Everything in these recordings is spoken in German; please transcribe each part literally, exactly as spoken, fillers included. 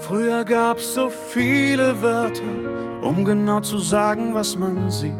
Früher gab's so viele Wörter, um genau zu sagen, was man sieht.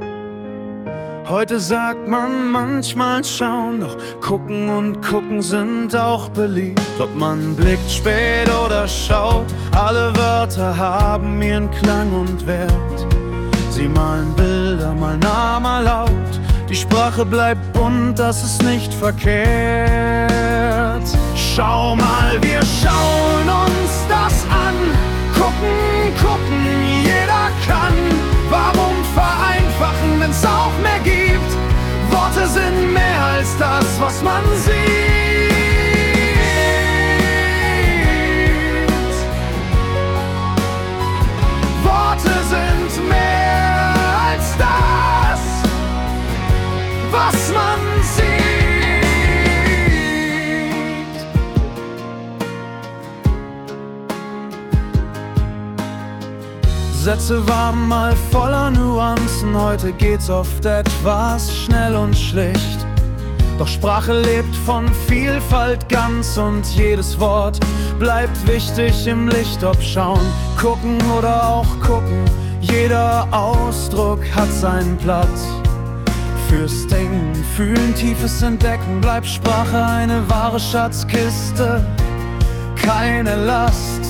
Heute sagt man manchmal schauen, doch gucken und gucken sind auch beliebt. Ob man blickt spät oder schaut, alle Wörter haben ihren Klang und Wert. Sie malen Bilder, mal nah, mal laut. Die Sprache bleibt bunt, das ist nicht verkehrt. Schau mal, wir schauen uns das an. Gucken, gucken, jeder kann. Warum vereinfachen, wenn's auch mehr gibt? Worte sind mehr als das, was man sieht. Worte sind mehr als das, was man sieht. Sätze waren mal voller Nuancen, heute geht's oft etwas schnell und schlicht. Doch Sprache lebt von Vielfalt ganz und jedes Wort bleibt wichtig im Licht. Ob schauen, gucken oder auch gucken, jeder Ausdruck hat seinen Platz. Fürs Denken, Fühlen, tiefes Entdecken bleibt Sprache eine wahre Schatzkiste, keine Last.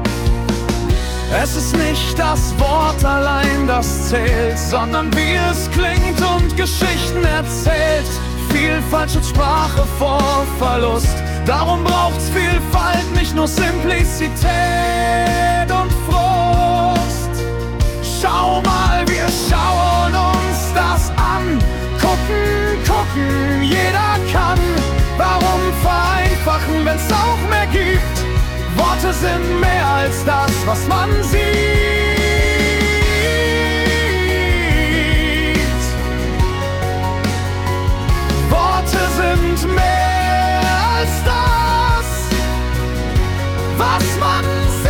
Es ist nicht das Wort allein, das zählt, sondern wie es klingt und Geschichten erzählt. Vielfalt schützt Sprache vor Verlust, darum braucht's Vielfalt, nicht nur Simplizität und Frust. Schau mal, wir schauen uns das an. Gucken, gucken, jeder kann. Warum vereinfachen, wenn's auch mehr gibt? Worte sind mehr als das, was man sieht. Worte sind mehr als das, was man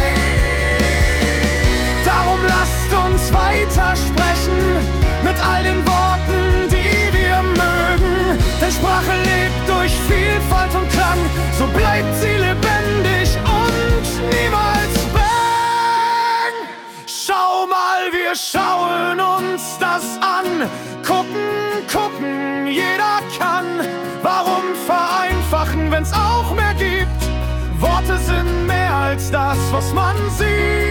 sieht. Darum lasst uns weitersprechen mit all den Worten, die wir mögen. Denn Sprache lebt durch Vielfalt und Klang, so bleibt sie lebendig und niemals bang. Schau mal, wir schauen uns das an. Gucken, gucken, jeder kann. Warum vereinfachen, wenn's auch mehr gibt? Worte sind mehr als das, was man sieht.